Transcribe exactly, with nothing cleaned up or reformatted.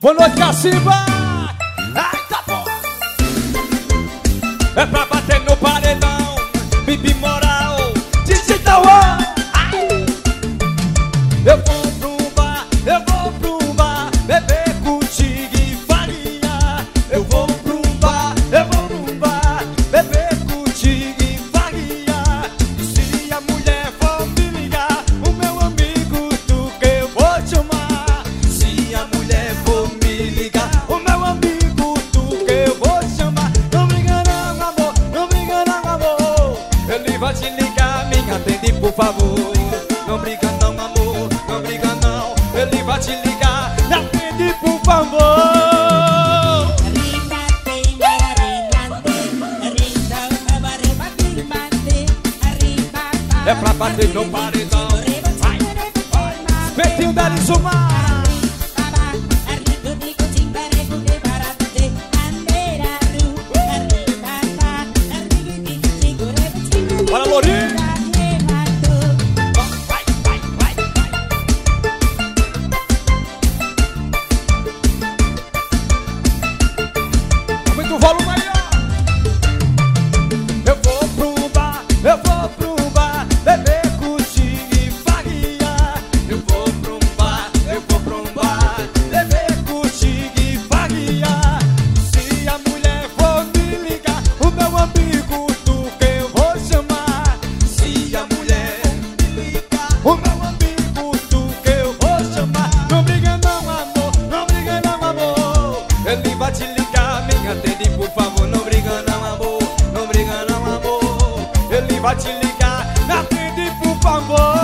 Boa noite, Cacimba. Ai, tá bom. É pra bater no paredão, Bibi Moral, Digital One. Eu vou pro bar, eu vou pro bar, beber contigo e farinha. Eu vou pro bar, eu vou pro bar, beber contigo e farinha. E se a mulher for me ligar, o meu amigo tu que eu vou chamar. Se a mulher for me ligar, o meu amigo tu que eu vou chamar. Não briga não, amor, não briga não, amor. Ele vai te ligar, me atende por favor. Não briga não, amor, não briga não. Ele vai te ligar, me atende por favor. É pra bater no paredão. Vai, vai. Espetinho da Lizumar. Bora, Lourinho. Vai, vai, vai, vai. Aumenta o volume aí, ó. Eu vou pro bar, eu vou pro bar, beber contigo e farinha. Eu vou pro bar, eu vou pro bar, beber contigo e farinha. Se a mulher for me ligar, o meu amigo tu que eu vou chamar. Se a mulher me ligar, o meu amigo tu que eu vou chamar. Não briga não, amor, não briga não, amor. Ele vai te ligar, me atende por favor. Não briga não, amor, não briga não, amor. Ele vai te ligar, me atende por favor.